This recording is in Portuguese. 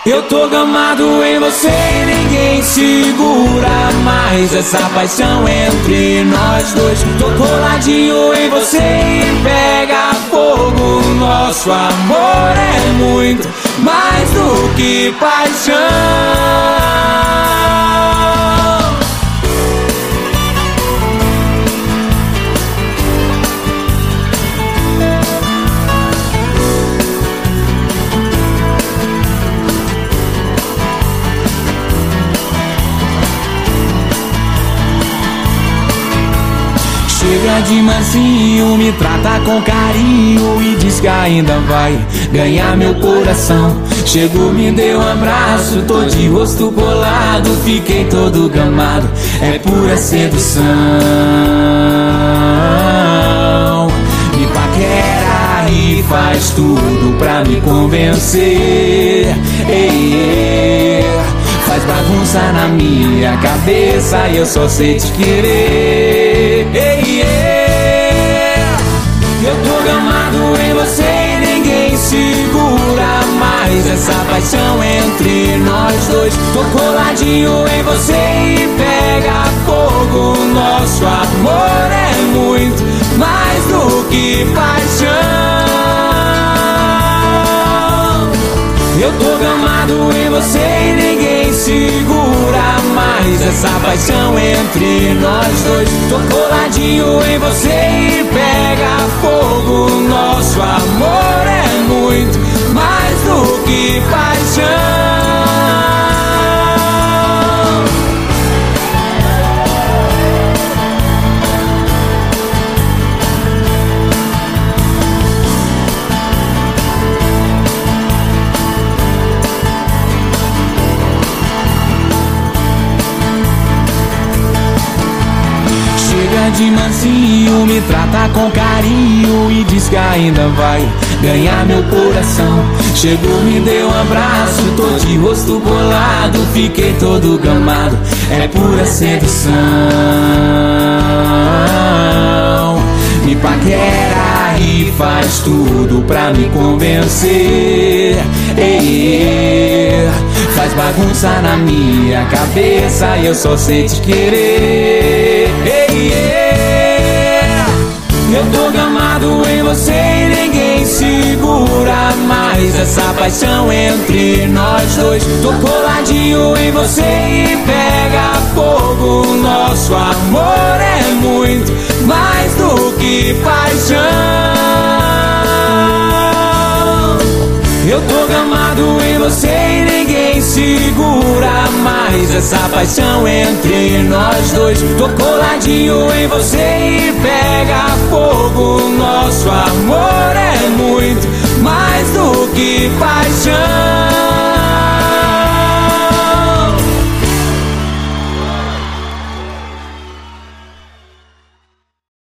Eu tô gamado em você e ninguém segura mais essa paixão entre nós dois. Tô coladinho em você e pega fogo. Nosso amor é muito mais do que paixão. Chega de mansinho, me trata com carinho e diz que ainda vai ganhar meu coração. Chegou, me deu um abraço, tô de rosto colado, fiquei todo gamado, é pura sedução. Me paquera e faz tudo pra me convencer. Faz bagunça na minha cabeça e eu só sei te querer. Eu tô gamado em você e ninguém segura mais essa paixão entre nós dois. Tô coladinho em você e pega fogo. Nosso amor é muito mais do que paixão. Eu tô gamado em você e ninguém segura mais essa paixão entre nós dois. Tô coladinho em você e pega fogo. Nosso amor é muito mais do que paixão. De mansinho, me trata com carinho e diz que ainda vai ganhar meu coração. Chegou, me deu um abraço, tô de rosto colado, fiquei todo gamado, é pura sedução. Me paquera e faz tudo pra me convencer. Faz bagunça na minha cabeça e eu só sei te querer. Eu tô gamado em você e ninguém segura mais essa paixão entre nós dois. Tô coladinho em você e pega fogo. Nosso amor é muito mais do que paixão. Eu tô gamado em você e ninguém segura mais essa paixão entre nós dois. Tô coladinho em você e pega fogo. Nosso amor é muito mais do que paixão.